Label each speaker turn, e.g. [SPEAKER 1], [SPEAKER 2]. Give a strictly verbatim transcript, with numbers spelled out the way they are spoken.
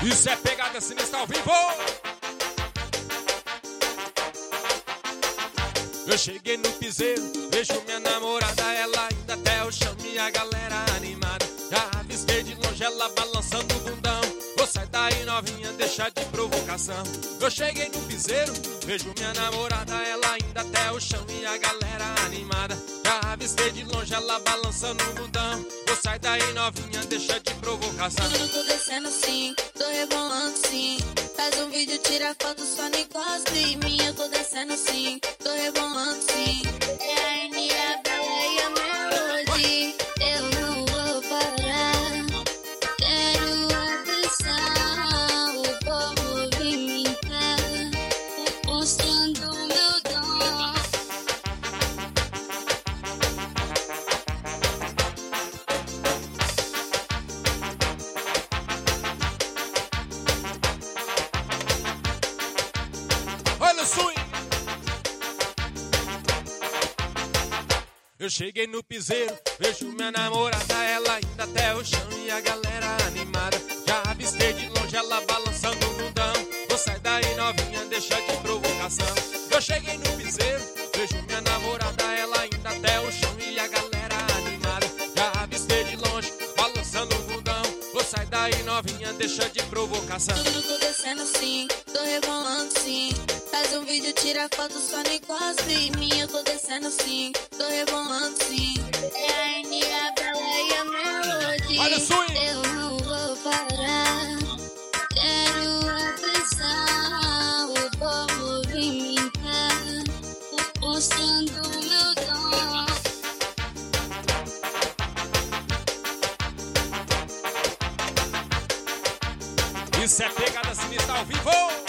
[SPEAKER 1] Isso é pegada sinistra ao vivo. Eu cheguei no piseiro, vejo minha namorada, ela ainda até o chão e a galera animada. Já avistei de longe ela balançando o bundão. Vou sair daí novinha, deixa de provocação. Eu cheguei no piseiro, vejo minha namorada, ela ainda até o chão e a galera animada. Já avistei de longe ela balançando o bundão. Vou sair daí novinha, deixa de provocação.
[SPEAKER 2] Eu tô descendo sim, tô rebolando sim. Faz um vídeo, tira foto, só não encosta em mim. Eu tô descendo sim, tô rebolando sim. É a N, a Bela e a Melody. Eu não vou parar, quero atenção. Vou movimentar, mostrando o meu dom.
[SPEAKER 1] Olha o swing. Eu cheguei no piseiro, vejo minha namorada, ela ainda até o chão e a galera animada. Já avistei de longe ela balançando o bundão. Vou sair daí novinha, deixa de provocação. Eu cheguei no piseiro, vejo minha namorada, ela ainda até o chão e a galera animada. Já avistei de longe, balançando o bundão. Vou sair daí novinha, deixa de provocação.
[SPEAKER 2] Eu tô descendo sim, tô rebolando sim. Faz um vídeo, tira foto, só não encosta em mim. Eu tô descendo sim, tô rebolando sim. É a N, a Bela e a Melody.
[SPEAKER 1] Olha o swing.
[SPEAKER 2] Eu não vou parar, quero atenção. Eu vou movimentar, mostrando o meu dom.
[SPEAKER 1] Isso é pegada sinistra ao vivo.